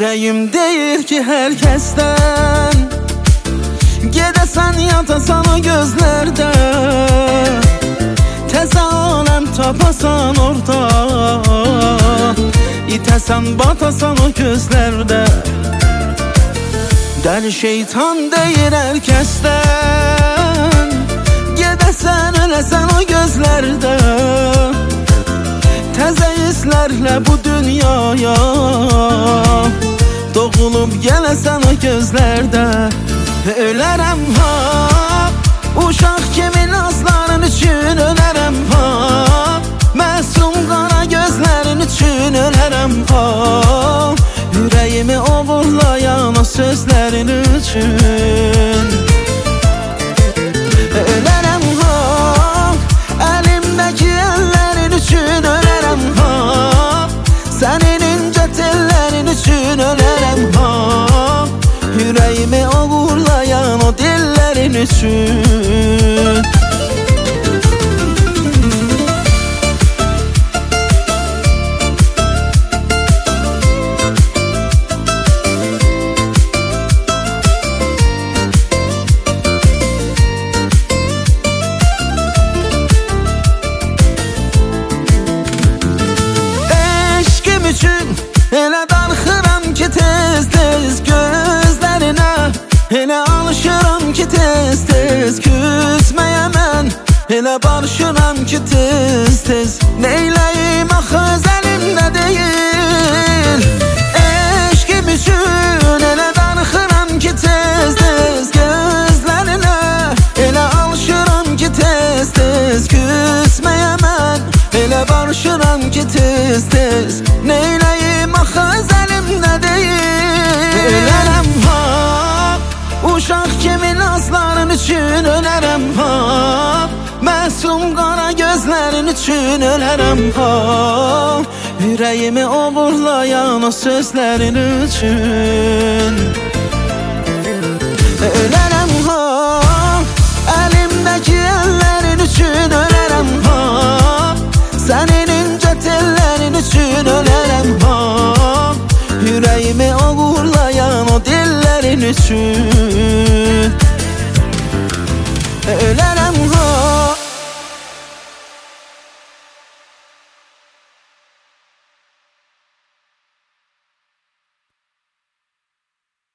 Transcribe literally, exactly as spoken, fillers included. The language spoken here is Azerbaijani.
Ürəyim deyir ki hər kəsdən, gedəsən yatasan o gözlərdə, təzə aləm tapasan orada, itəsən batasan o gözlərdə. Dəli şeytan deyir hər kəsdən, gedəsən öləsən o gözlərdə, təzə hisslərlə bu dünyaya doğulub gələsən o gözlərdə. Ölərəm ha, uşaq kimi nazların üçün ölərəm ha, məsum qara gözlərin üçün ölərəm ha, ürəyimi oğurlayan o sözlərin üçün. Ölərəm ha, əlimdəki əllərin üçün ölərəm ha, sənin incə tellərin üçün ölərəm ha, ürəyimi oğurlayan o dillərin üçün. Elə darxıram ki tez-tez gözlərinə, elə alışıram ki tez-tez küsməyə mən, elə barışıram ki tez-tez neyləyim axı öz əlimdə deyil. Eşqim üçün elə darxıram ki tez-tez gözlərinə, elə alışıram ki tez-tez küsməyə mən, elə barışıram ki tez-tez neyləyim axı öz əlimdə deyil. Ölərəm ha, uşaq kimi nazların üçün ölərəm ha, məsum qara gözlərin üçün ölərəm ha, ürəyimi oğurlayan o sözlərin üçün. Ölərəm ha, əlimdəki əllərin üçün ölərəm ha, sənin incə tellərin üçün ölərəm ha, ürəyimi oğurlayan o dillərin üçün. Ölərəm